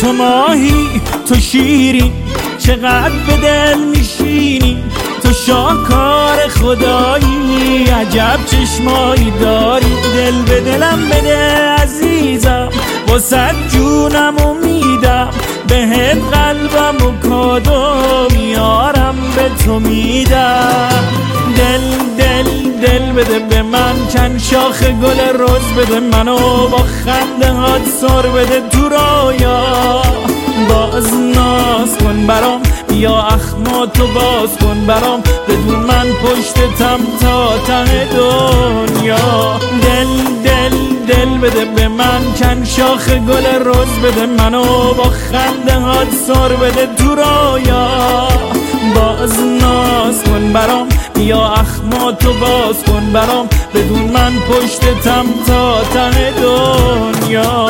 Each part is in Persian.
تو ماهی تو شیری چقدر به دل میشینی، تو شاهکار خدایی عجب چشمایی داری. دل به دلم بده عزیزم واسه جونم میدم، بهت قلبم و کادو میارم به تو میدم. دل دل دل بده به من، چند شاخ گل رز بده منو، با خنده هات سر بده تو رویا. باز ناز کن برام، بیا اخماتو باز کن برام، بدون من پشتتم تا ته دنیا. دل دل دل بده به من، چند شاخ گل رز بده منو، با خنده هات سر بده تو رویا. باز ناز کن برام، بیا اخماتو باز کن برام، بدون من پشتتم تا ته دنیا.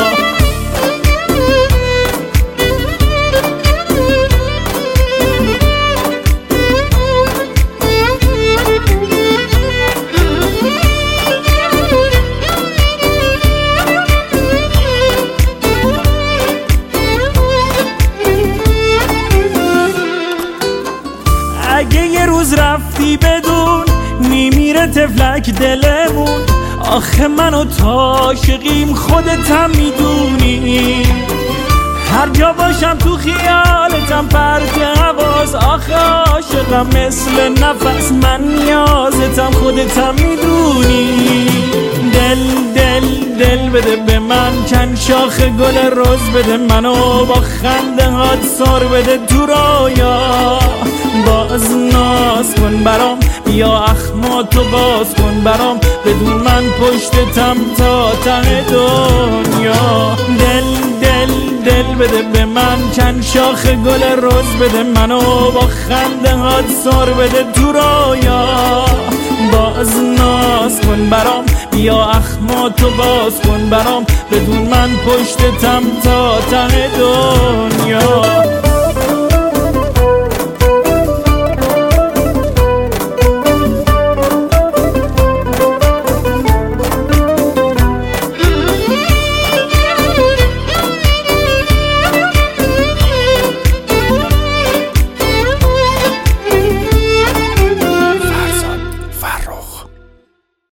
اگه یه روز رفتی بدون میمیره تفلک دلمون، آخه من و تو عاشقیم خودتم میدونی. هر جا باشم تو خیالتم پرت حواس، آخه عاشقم مثل نفس، من نیازتم خودتم میدونی. دل دل دل بده به من، چند شاخ گل رز بده منو، با خنده هات سر بده تو رویا. باز ناز کن برام، بیا اخماتو باز کن برام، بدون من پشتتم تا ته دنیا. دل دل دل بده به من، چند شاخ گل رز بده منو، با خنده هات سر بده تو رویا. باز ناز کن برام، بیا اخماتو باز کن برام، بدون من پشتتم تا ته دنیا.